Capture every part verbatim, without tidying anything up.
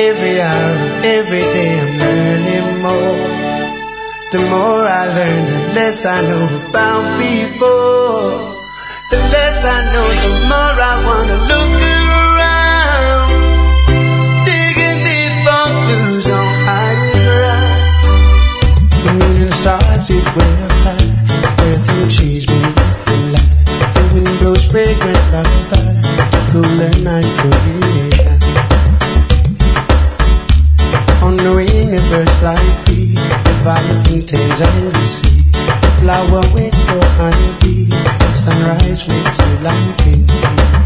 Every hour, every day I'm learning more. The more I learn, the less I know about before. The less I know, the more I wanna look around, digging deep for clues on higher ground. The moon and the stars sit way up high, earth and trees beneath the light. The wind blows fragrant lullaby, cooler night for you and I. On the wing, the birds fly free, the violet and Thames and the sea. The flower waits for honeybee, the sunrise waits for life in me.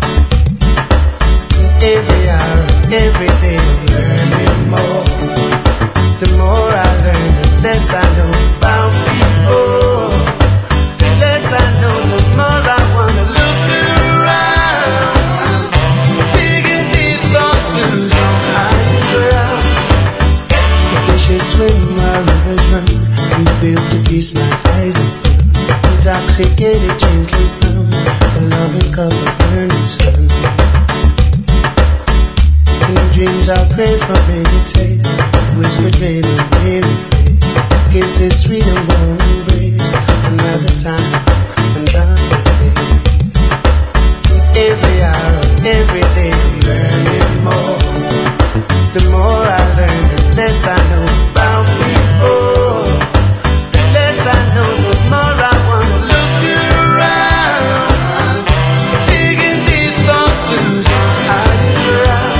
Every hour, every day I'm learning more. The more I learn, the less I know about people. The less I know, the more I wanna look around, digging deep for clues on higher ground. Fishes swim while rivers run, we feel to feast like eyes and fun. Intoxicated drinking from the loving cup of burning sun. In dreams I pray for meditate, whispered rain and weary face. Kisses sweet and warm embrace, another time and another day. Every hour, every day I'm learning more. The more I learn, the less I know about people. The less I know, the more I wanna look around, digging deep for clues on higher ground.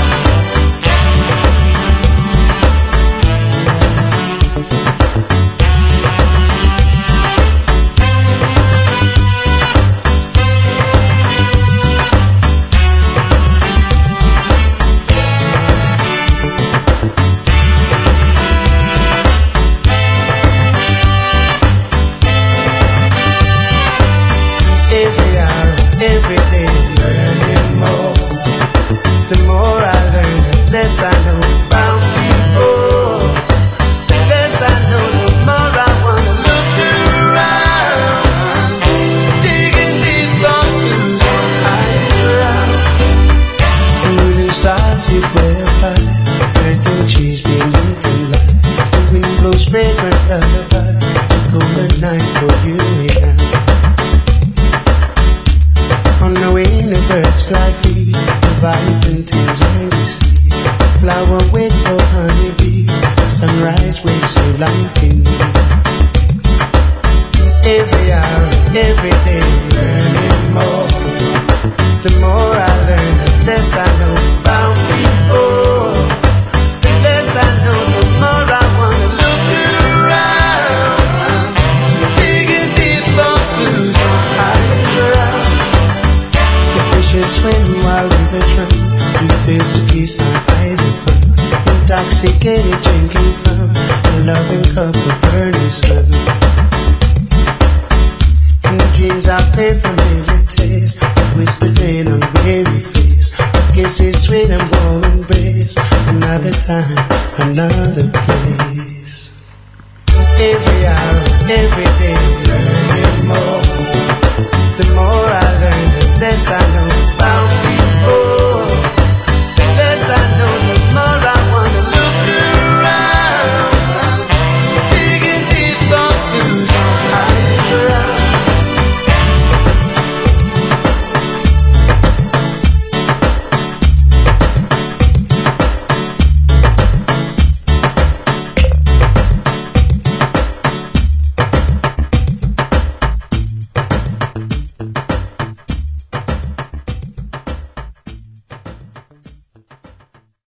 Every day learning more. The more I learn, the less I know about people. The less I know, the more I wanna look around, digging deep for clues on higher ground. The moon and stars sit way up high, earth and trees beneath the light. The wind blows fragrant lullaby, the cold night for you and I. On the wing, the birds fly free, the violet and Thames and the sea. The flower waits for honeybee, the sunrise wakes for life in me. Every hour, every day I'm learning more. The more I learn, the less I know about people. The less I know, the more I wanna look around, digging deep for clues on higher ground. Fishes swim while rivers run, we fields to feast our eyes and fun. Intoxicated drinking from the loving cup of burning sun. In the dreams I pray for meditate,